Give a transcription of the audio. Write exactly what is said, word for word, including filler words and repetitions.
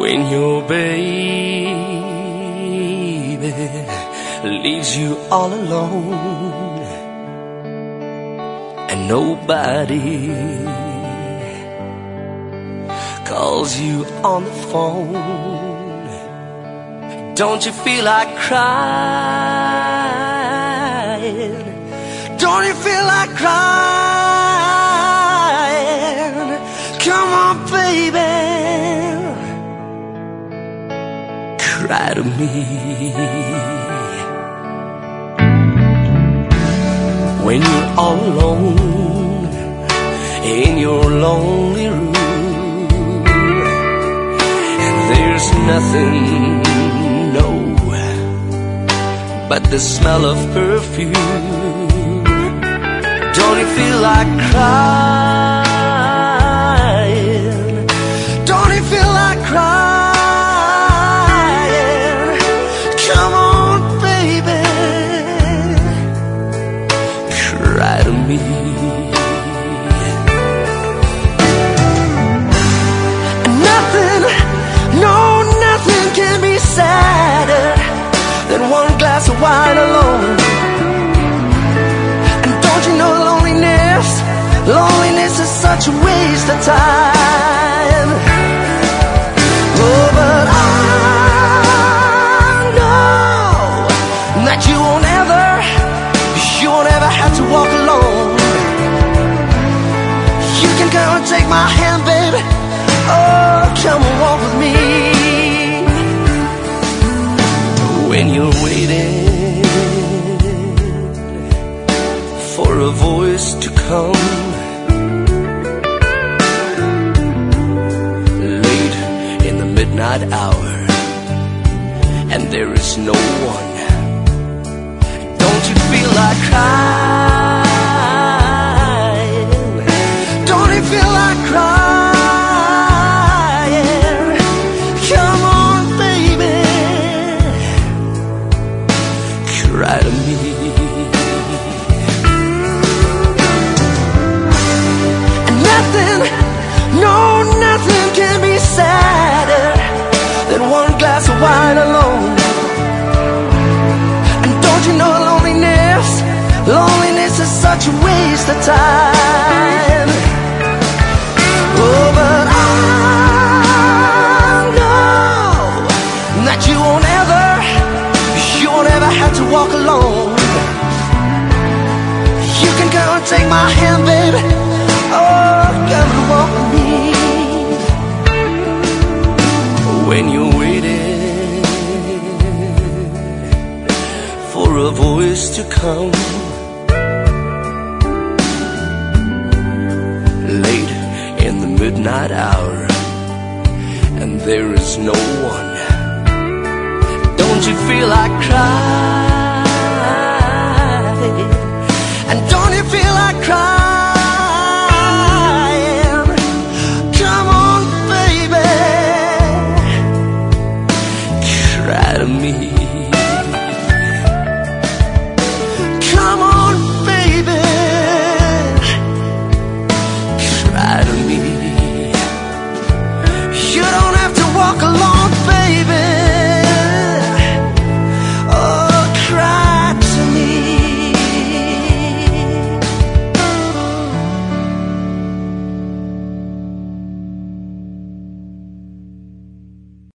When your baby leaves you all alone and nobody calls you on the phone, don't you feel like crying? Don't you feel like crying? Come on, baby, cry to me. When you're all alone in your lonely room and there's nothing, no, but the smell of perfume, don't you feel like crying? Don't you feel like crying? Come on, baby, cry to me. Nothing, no, nothing can be sadder than one glass of wine alone. And don't you know loneliness, loneliness is such a waste of time. Oh, but I know that you won't ever, you won't ever have to walk alone. You can come and take my hand, baby. Oh, come and walk with me. When you're waiting for a voice to come late in the midnight hour and there is no one, don't you feel like crying? Don't you feel like crying? Come on, baby, cry to me. And nothing, no, nothing can be sadder than one glass of wine alone. And don't you know loneliness, loneliness is such a waste of time. Oh, but I know that you won't ever, you won't ever have to walk alone. You can go and take my hand, baby. Oh, come and walk with me. When you're waiting for a voice to come late in the midnight hour and there is no one, don't you feel like crying?